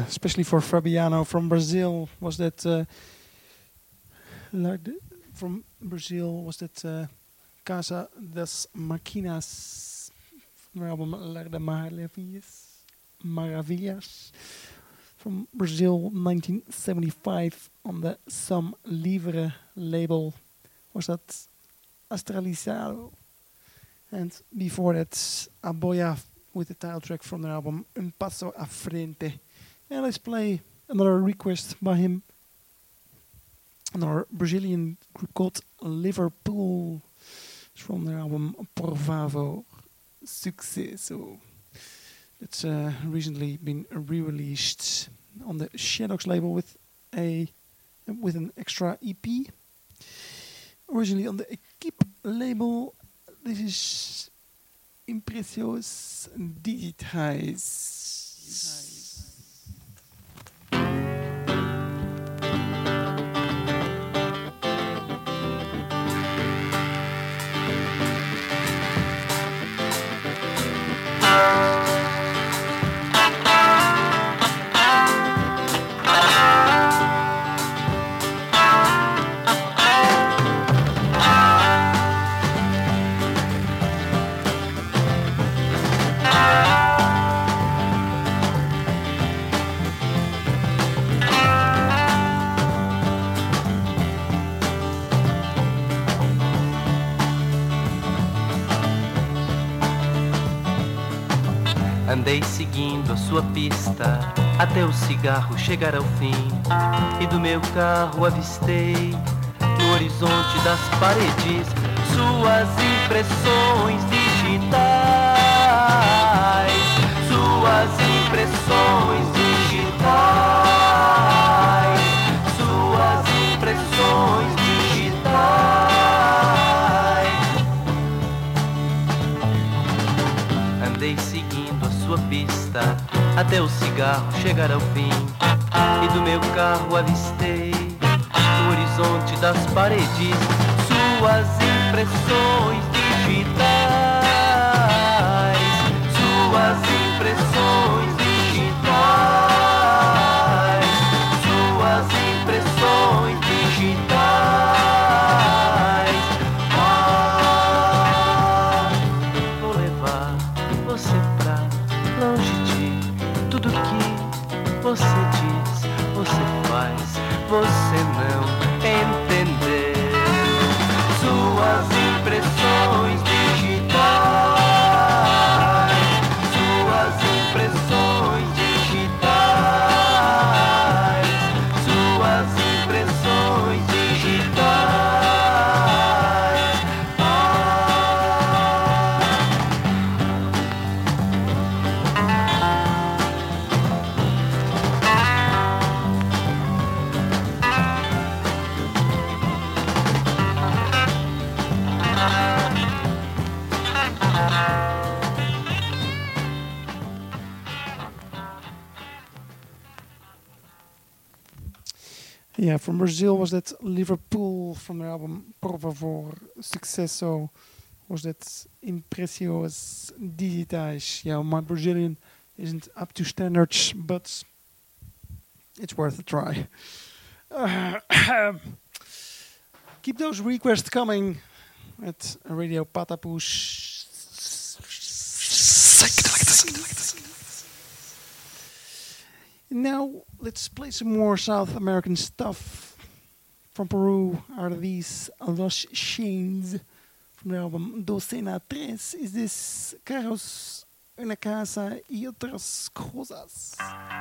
especially for Fabiano from Brazil. Was that from Brazil? Was that Casa das Maquinas from their album La de Maravillas from Brazil, 1975, on the Som Livre label. Was that Astralizado? And before that, Aboya with the title track from their album Un Paso a Frente. And let's play another request by him. Another Brazilian group called Liverpool. It's from their album Por Favor Sucesso. It's recently been re-released on the Shadows label with an extra EP. Originally on the Equipe label. This is Impressios Digitais. Andei seguindo a sua pista até o cigarro chegar ao fim, e do meu carro avistei no horizonte das paredes suas impressões digitais, suas impressões digitais, suas impressões digitais. Andei seguindo a sua pista até o cigarro chegar ao fim, e do meu carro avistei no horizonte das paredes suas impressões digitais, suas impressões digitais, suas impressões digitais. Vou levar você pra longe de tudo que você diz, você faz, você não entender. Suas impressões digitais, suas impressões digitais, suas impressões digitais. Yeah, from Brazil was that Liverpool from their album Por Favor Sucesso. Was that Impressios Digitais. Yeah, my Brazilian isn't up to standards, but it's worth a try. Keep those requests coming at Radio Patapus. Now let's play some more South American stuff from Peru. Out of these Los Chains from the album Docena Tres. Is this Carros, Una Casa y Otras Cosas?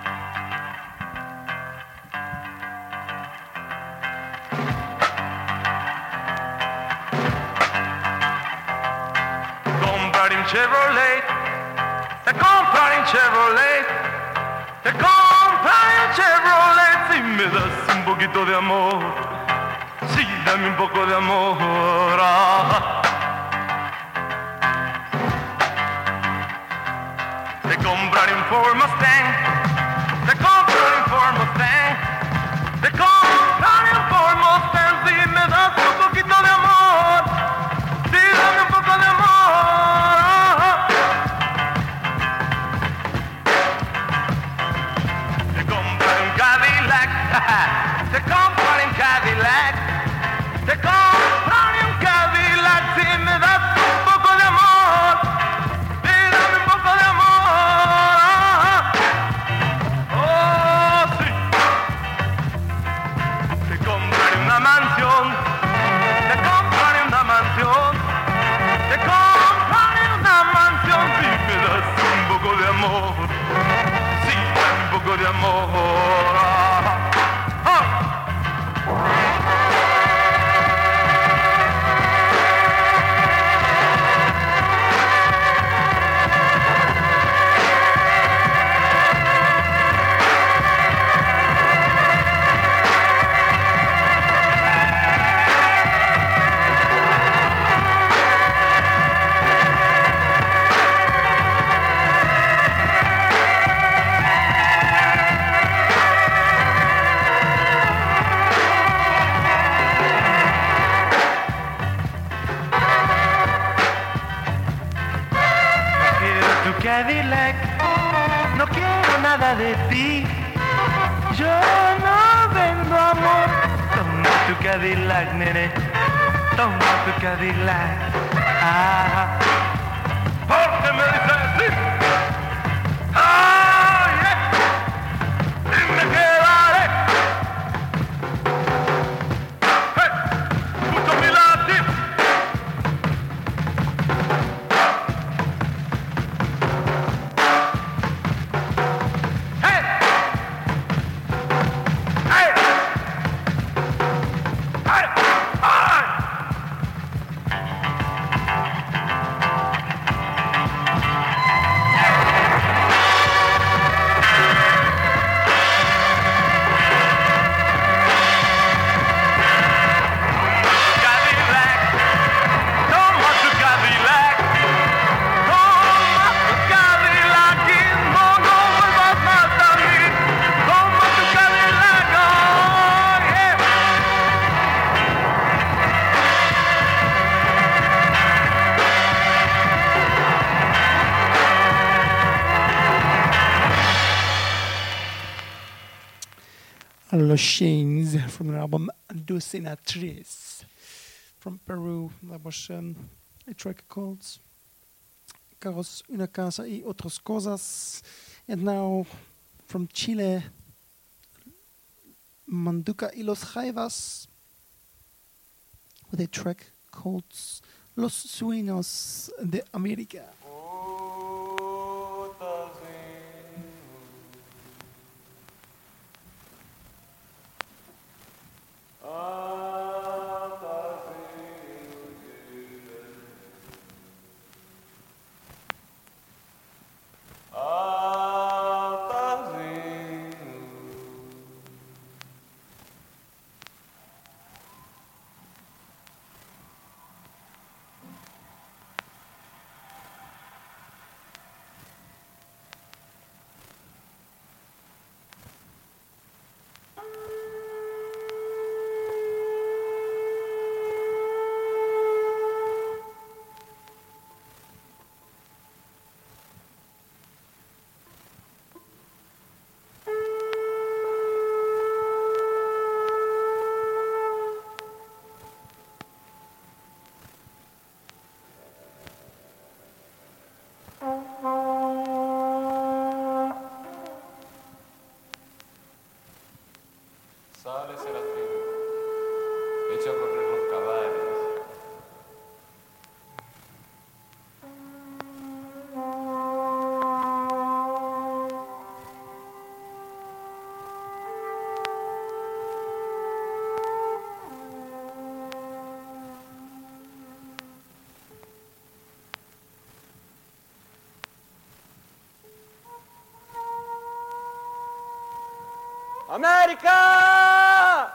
Comprar un Chevrolet, te comprar un Chevrolet, te comprar un Chevrolet. Si me das un poquito de amor, sí, dame un poco de amor. Te compraré un Ford Mustang, te compraré un Ford Mustang, te compraré un Ford Mustang. Si me das un poquito de amor, sí, dame un poco de amor. Te un Cadillac, te compraré un Cadillac, te compraré un Cadillac si me das un poco de amor, sí, dame un poco de amor. Oh, sí. Te compraré una mansión, te compraré una mansión, te compraré una mansión si me das un poco de amor, sí, dame un poco de amor. Cadillac, no quiero nada de ti, yo no vendo amor. Toma tu Cadillac, nene, toma tu Cadillac. Ah, porque me dices sí. Ah, yeah. Y me quedaré. Hey, mucho pilates. Los Shanes from their album Docena Tres from Peru. That was a track called Carros, Una Casa y Otras Cosas. And now from Chile, Manduca y los Jaivas with a track called Los Sueños de América. Sale Serafín, echa a correr los caballos. ¡América!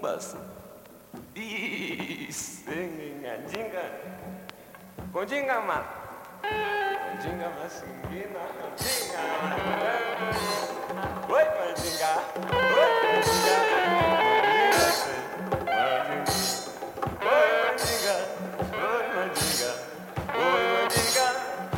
pasa. Y singinga jinga. Con jinga ma. Con jinga ma singina. Jinga ma. Oi, ma jinga. Oi, ma jinga. Oi, ma jinga. Oi, ma jinga. Oi, ma jinga.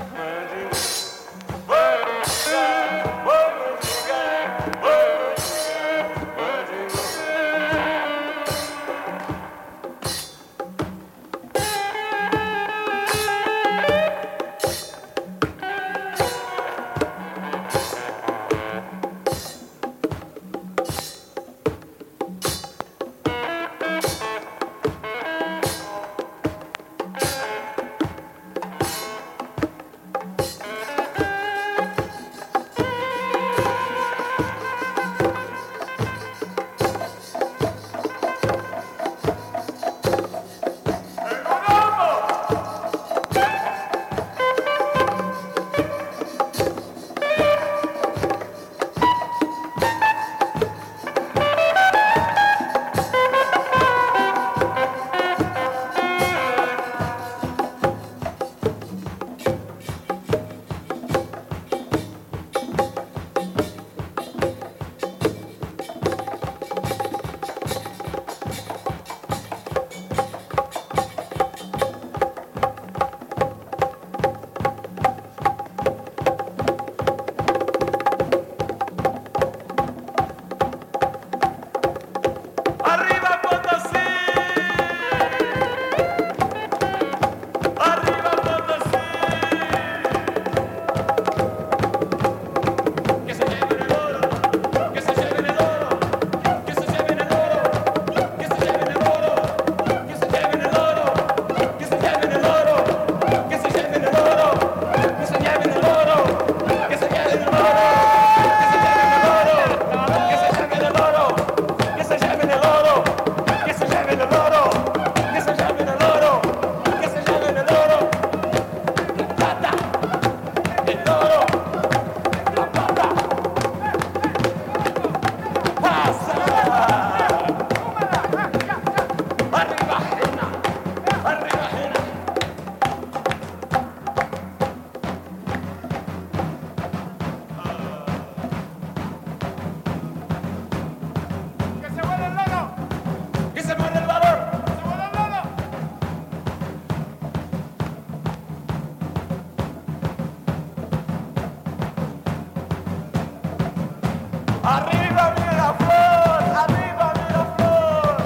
¡Arriba Miraflor! ¡Arriba Miraflor!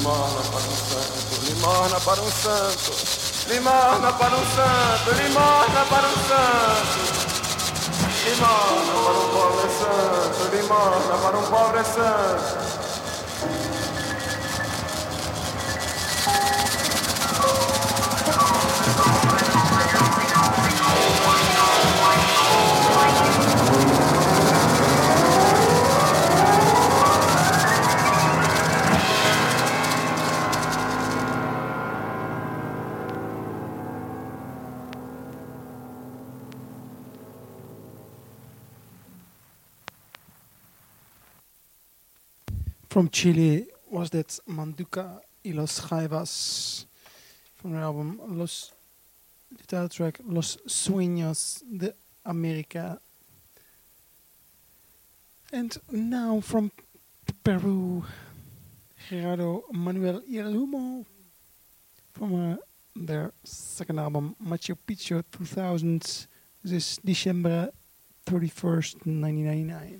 limorna para um santo, limorna para um santo, limorna para um santo, limorna para um santo. Limorna para um pobre santo, limorna para um pobre santo. From Chile was that Manduca y los Jaivas from the album the title track Los Sueños de América. And now from Peru, Gerardo Manuel y el Humo from their second album Machu Picchu 2000. This is December 31st, 1999.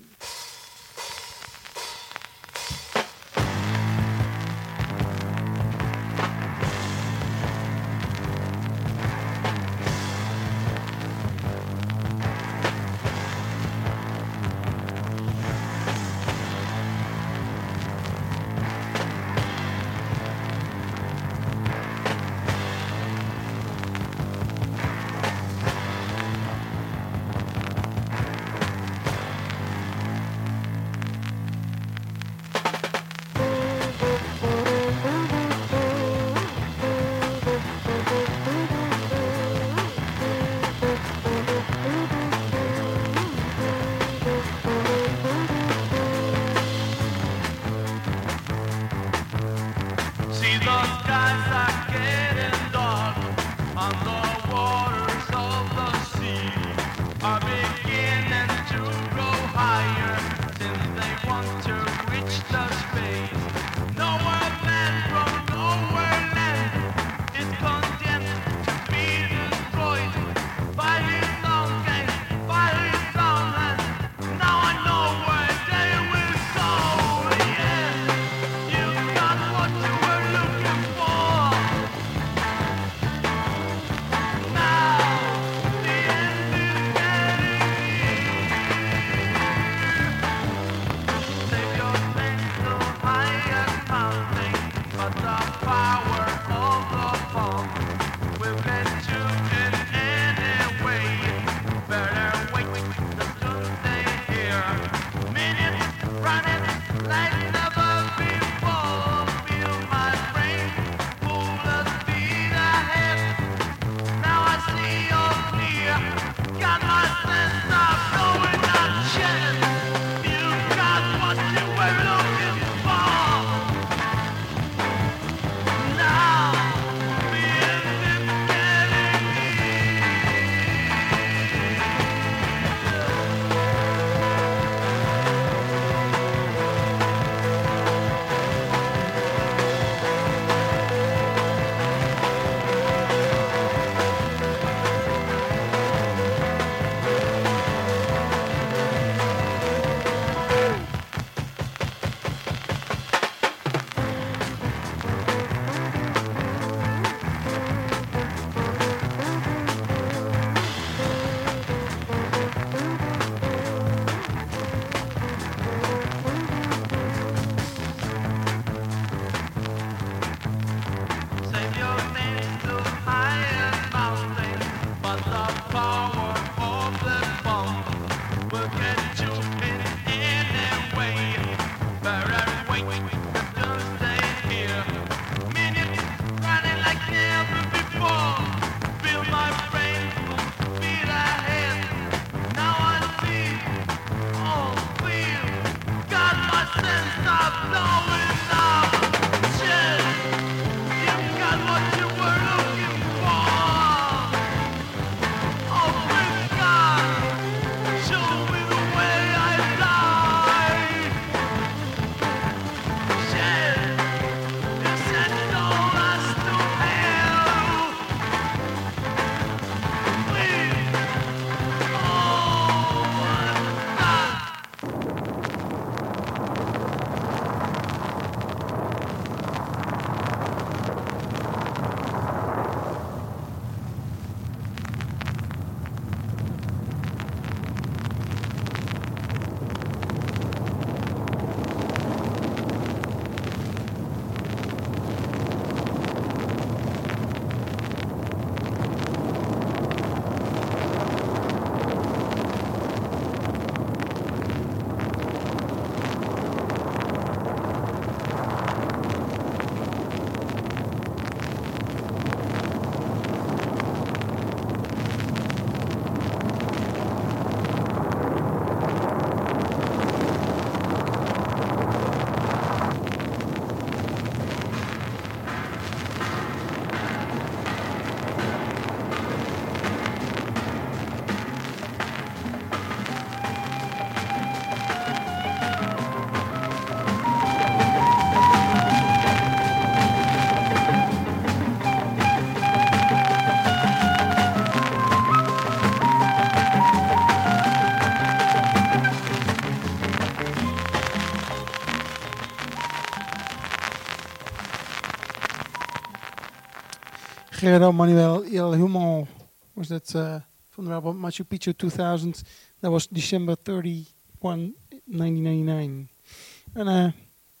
Gerardo Manuel y El Humo was that from the album Machu Picchu 2000. That was December 31, 1999. And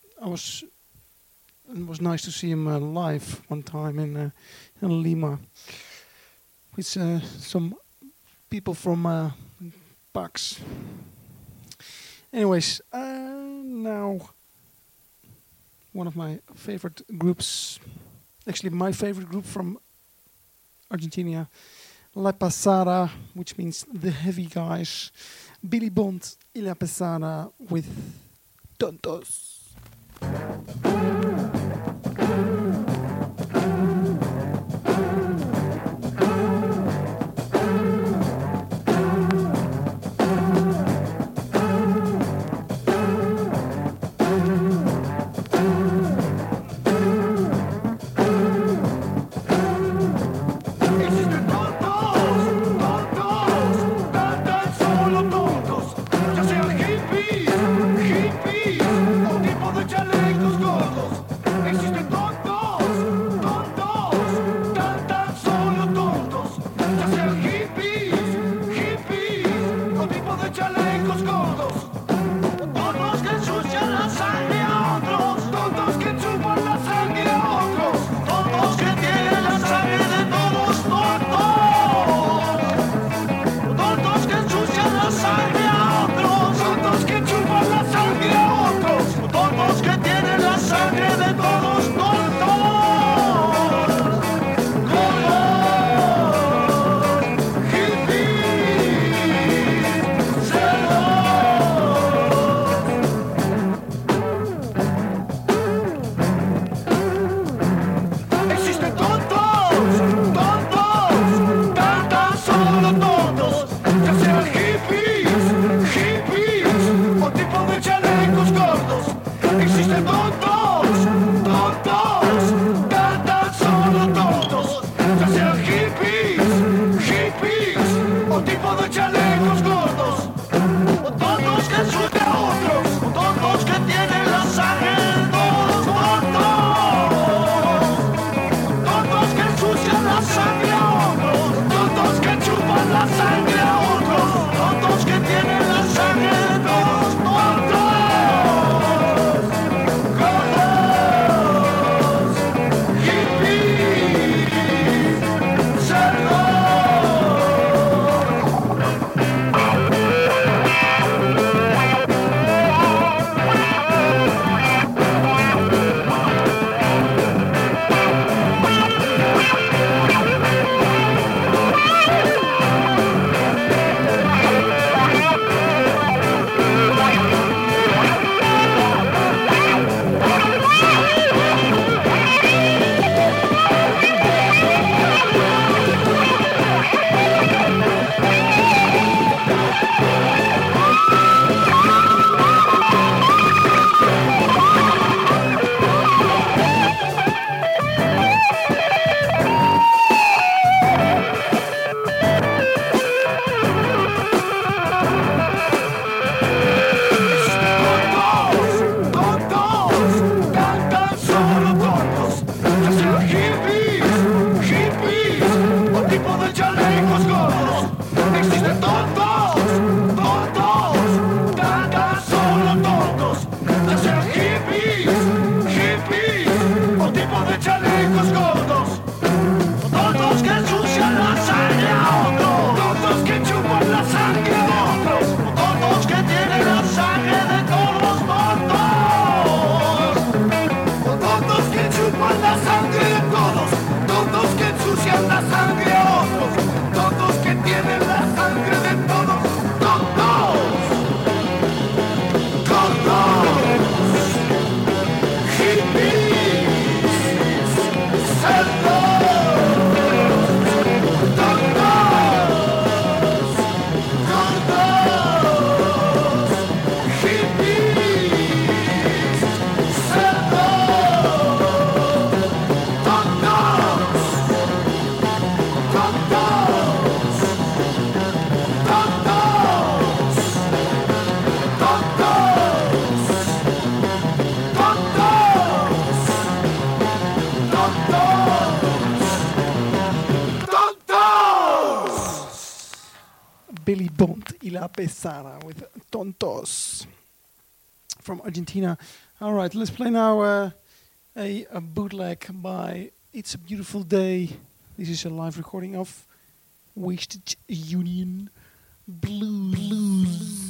it was nice to see him live one time in Lima with some people from Pax. Anyways, now one of my favorite groups, actually my favorite group from Argentina, La Pasada, which means the heavy guys, Billy Bond y La Pasada with Tontos. Tontos, ya sean hippies Billy Bond y La Pesada with Tontos from Argentina. All right, let's play now a bootleg by It's a Beautiful Day. This is a live recording of Wasted Union Blues.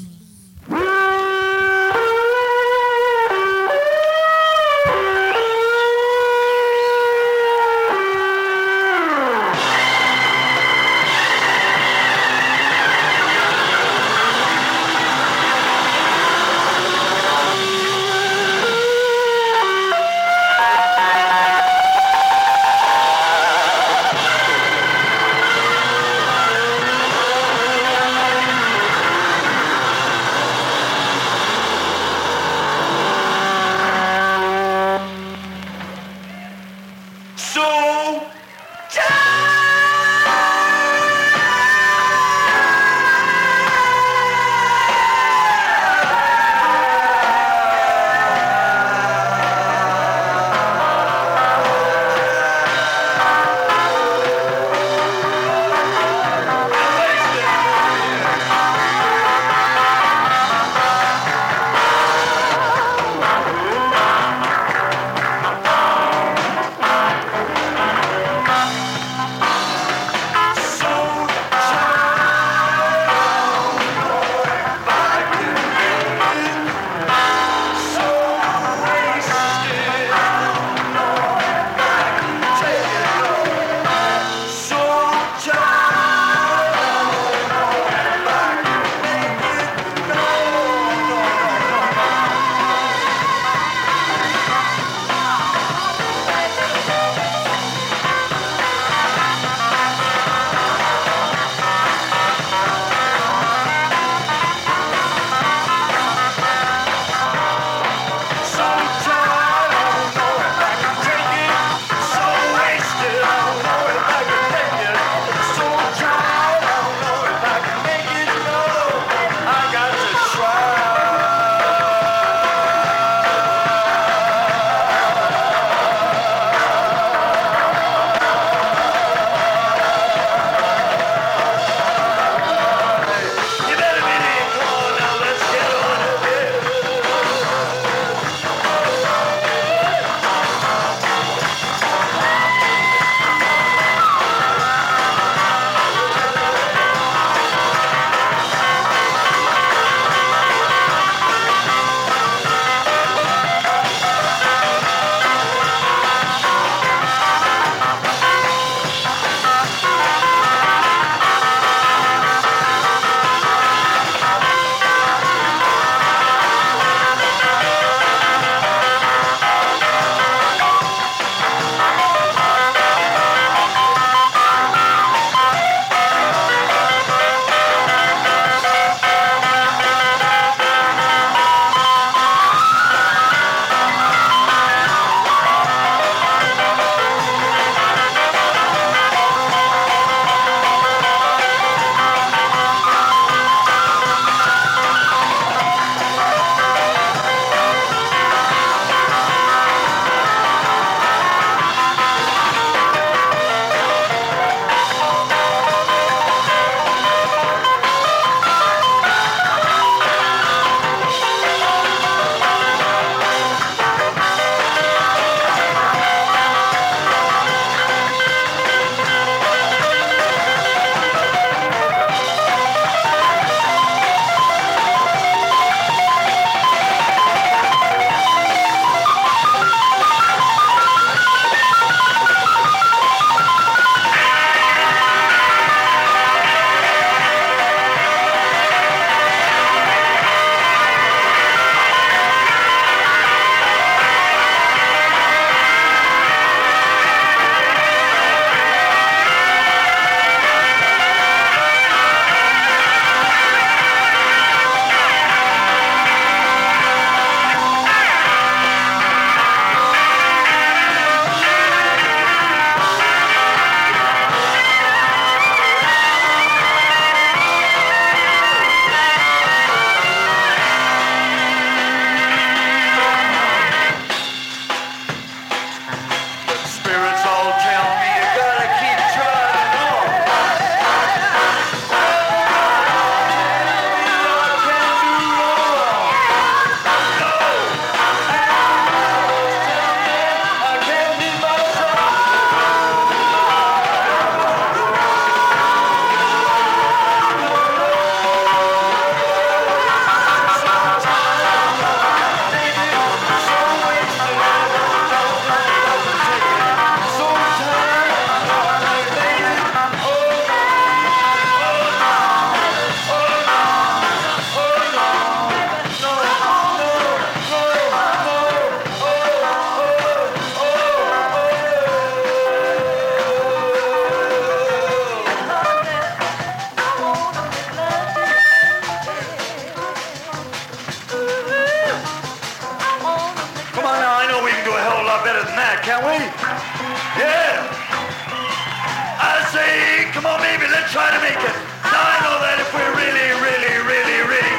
can we? Yeah. I say, come on, baby, let's try to make it. Now I know that if we really, really, really, really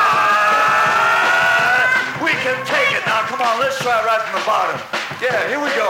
try, we can take it. Now, come on, let's try right from the bottom. Yeah, here we go.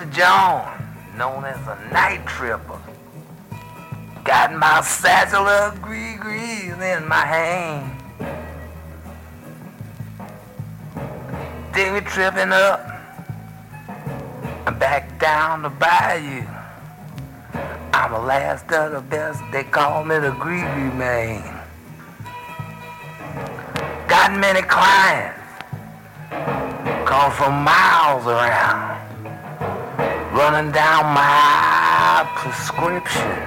John, known as a night tripper. Got my satchel of gree-grees in my hand. They were tripping up and back down the bayou. I'm the last of the best, they call me the gree-gree man. Got many clients, come from miles around, running down my prescription.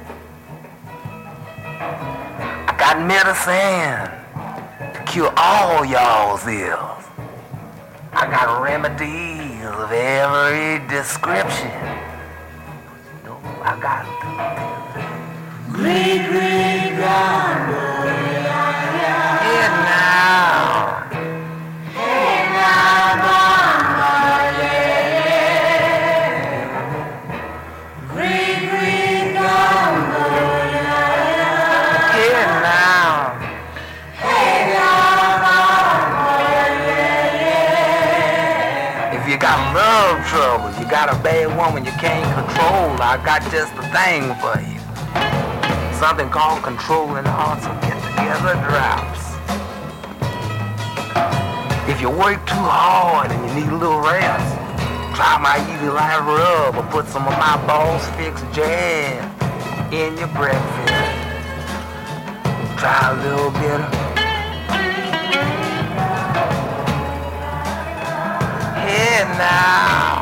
I got medicine to cure all y'all's ills. I got remedies of every description. No, I got green, green, gone, yeah, now. Hey, now, mama, yeah. Green, green, gone, yeah, now. Hey, now, mama, yeah. If you got love trouble, you got a bad woman you can't control, I got just the thing for you. Something called controlling hearts and get-together drops. If you work too hard and you need a little rest, try my Easy Life Rub or put some of my Balls Fix jam in your breakfast. Try a little bit of hey now.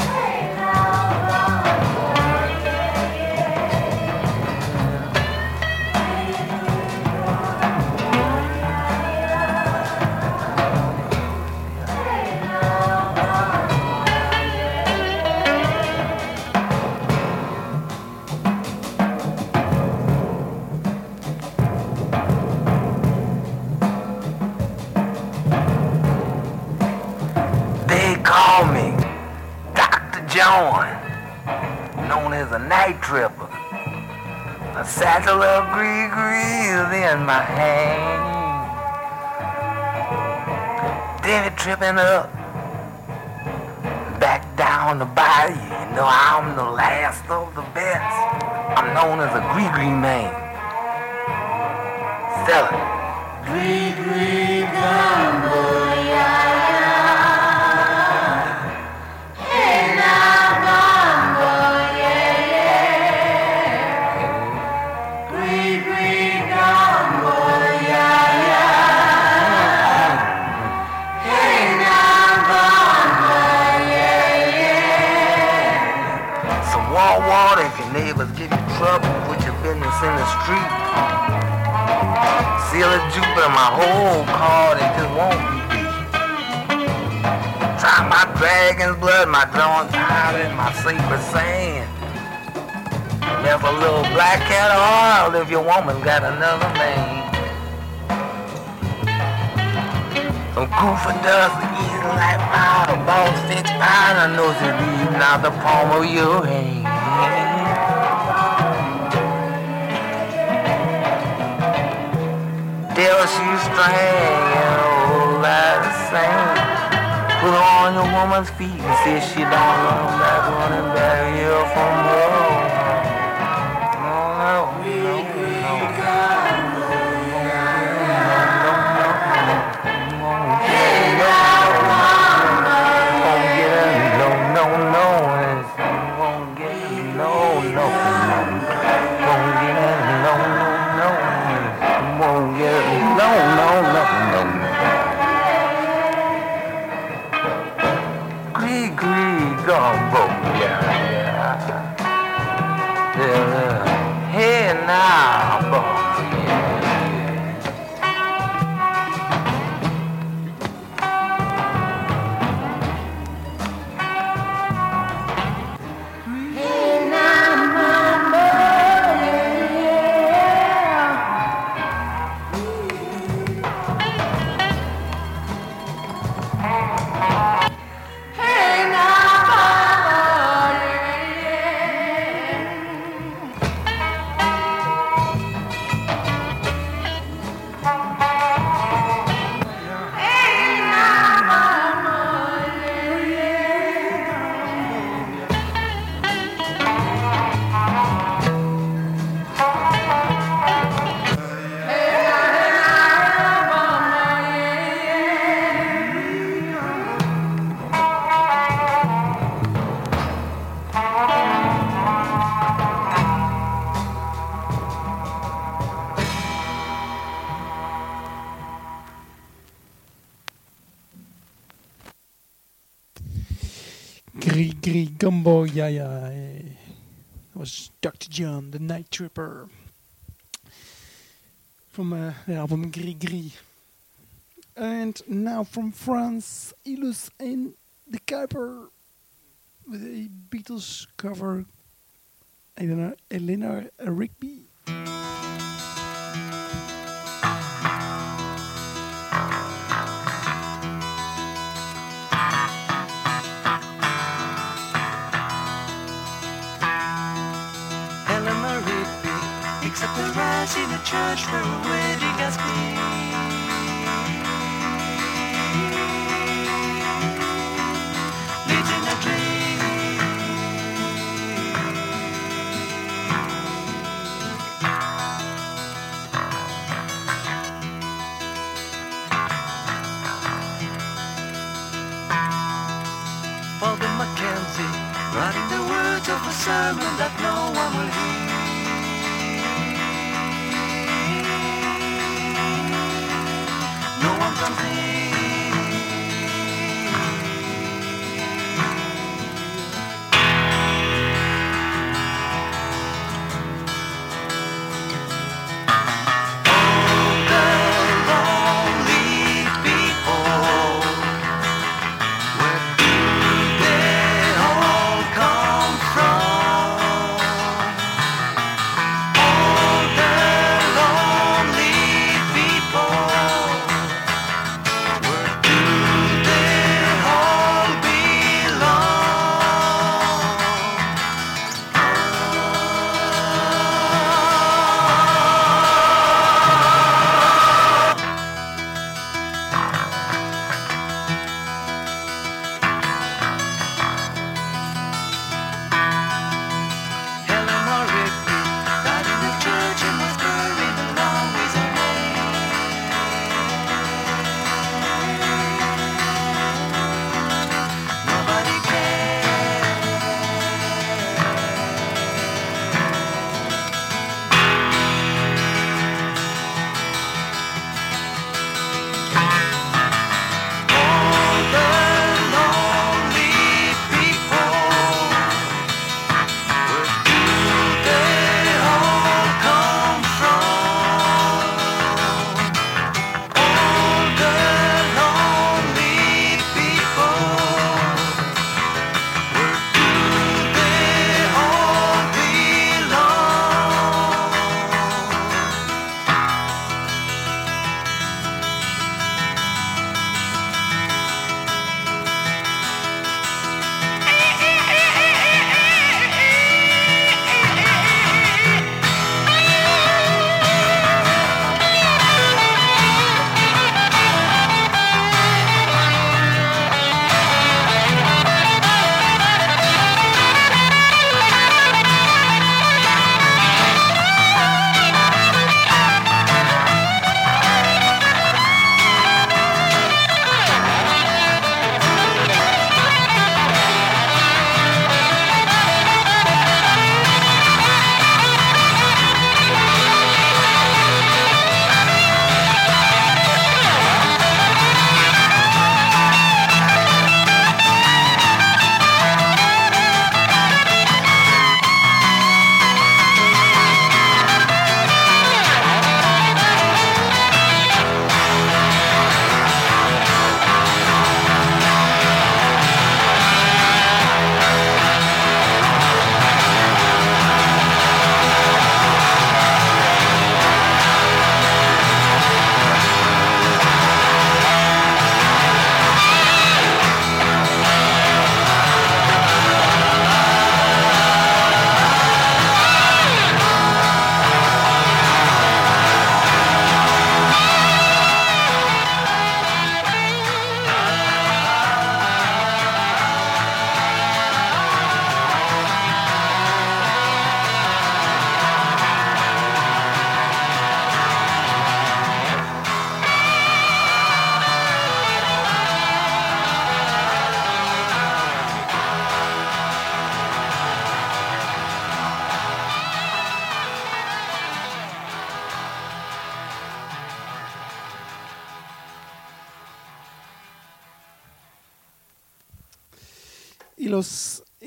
Call me Dr. John, known as a night tripper. A satchel of gree-grees in my hand. Then tripping up, back down the bayou. You know I'm the last of the best. I'm known as a gree-gree man. Sell it. Gree-gree gumbo, yeah. Water if your neighbors give you trouble, put your business in the street. Seal of Jupiter, my whole card, it just won't be beat. Try my dragon's blood, my drawn tide, and my sacred sand. There's a little black cat oil if your woman got another man. Some goofy dust, easy like powder, Balls Fix powder, knows it leaving out the palm of your hand. Devil shoe string and all that same. Put her on your woman's feet and see if she don't run back, running back here from home. Hey now, boy. Gris Gumbo Yaya. That was Dr. John, the Night Tripper. From the album Gris Gris. And now from France, Ilus and the Kuiper. With a Beatles cover. Eleanor Rigby. Eleanor Rigby picks up the rice in a church where a wedding has been. Lives in a dream. Father Mackenzie writing the words of a sermon that no one will hear. No one comes near. Oh, the lonely people, where do they all come from? All the lonely people, where do they all belong? Eleanor Rigby died in the church and was buried along with her name. Nobody cared. All the lonely people, where do they all come from? All the lonely people, where do they all belong?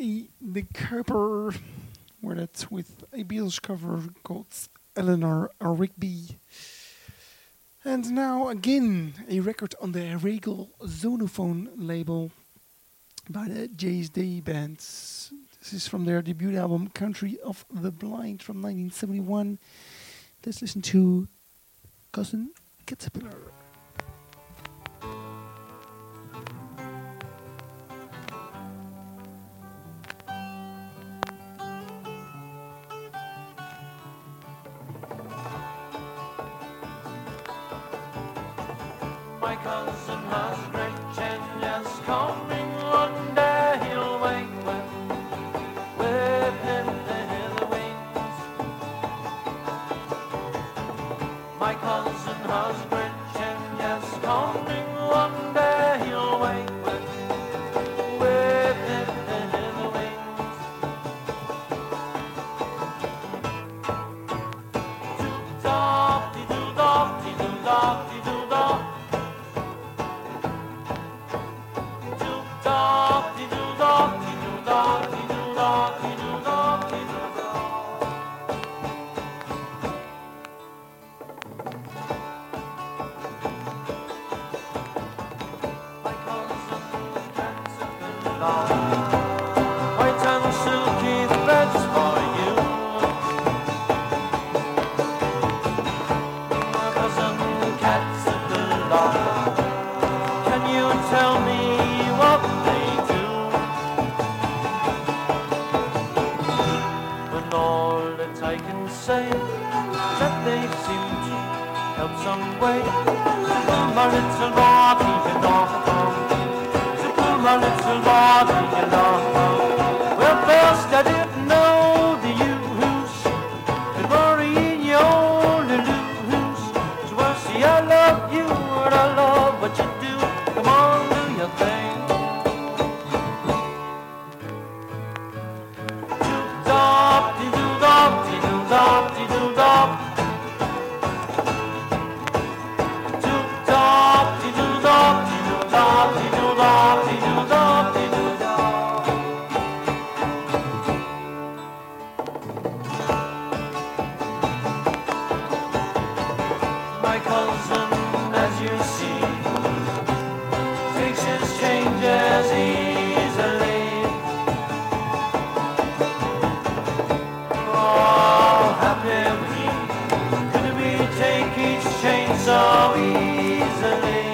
aka The Cooper, where that's with a Beatles cover called Eleanor Rigby. And now again, a record on the Regal Zonophone label by the Jay's Day Band. This is from their debut album Country of the Blind from 1971. Let's listen to Cousin Caterpillar. My cousin has great changes coming one day he'll wake with him the wings. My cousin has great changes coming one day he'll wake with him the wings. Doo-dop-dee-doo-dop-dee-doo-dop-dee-doo-dop. White and silky threads for you, my cousin Caterpillar. Can you tell me what they do? But all that I can say that they seem to help some way to pull my little body along, to pull my little body along. Well, first I didn't know the use and worrying your little hoose. So I see I love you and I love what you do. Come on, do your thing. Doo-dop-dee-doo-dop-dee-doo-dop-dee-doo-dop. My cousin, as you see, takes his changes easily. Oh, happy we could we take each change so easily.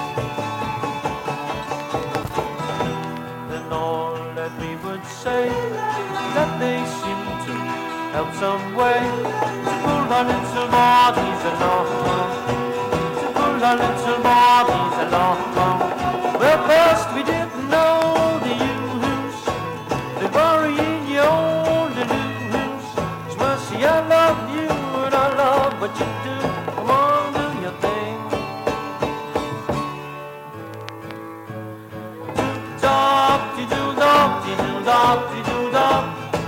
Then all that we would say, that they seem to help some way to pull our little bodies along, to pull our little bodies along. Well, first we didn't know the use, the worrying your little hoose. So I see I love you and I love what you do. Come on, do your thing. Doo-dop-dee-doo-dop-dee-doo-dop-dee-doo-dop.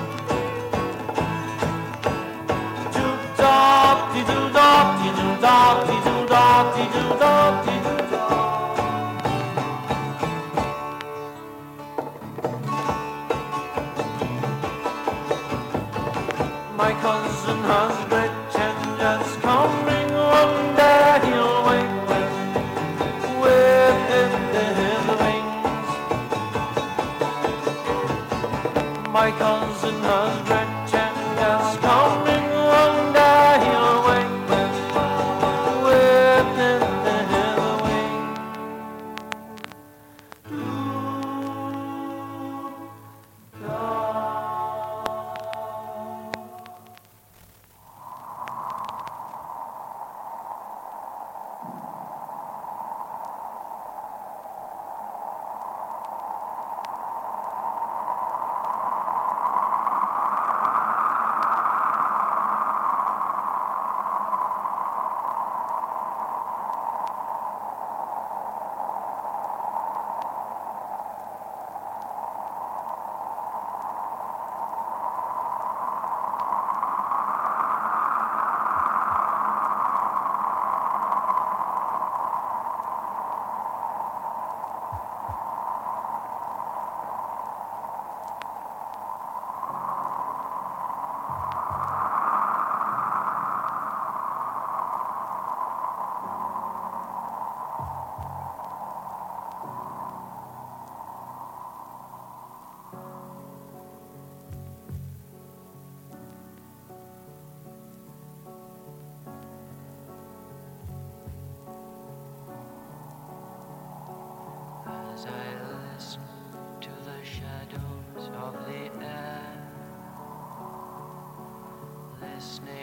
My cousin has great changes coming one day he'll wake with him the wings. My cousin has great changes coming one day he'll wake with him the wings. as I listen to the shadows of the air, listening